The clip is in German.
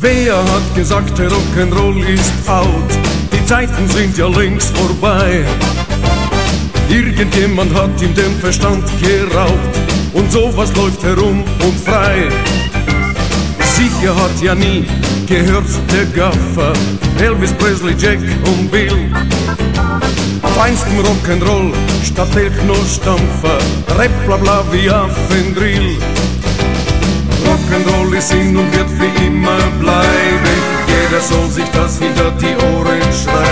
Wer hat gesagt, der Rock'n'Roll ist out? Die Zeiten sind ja längst vorbei. Irgendjemand hat ihm den Verstand geraubt und sowas läuft herum und frei. Sicher hat ja nie gehört der Gaffer, Elvis Presley, Jack und Bill. Feinstem Rock'n'Roll statt Techno-Stampfer, Rap blabla wie Affendrill. Rock'n'Roll ist in und wird für immer bleiben. Jeder soll sich das hinter die Ohren schreiben.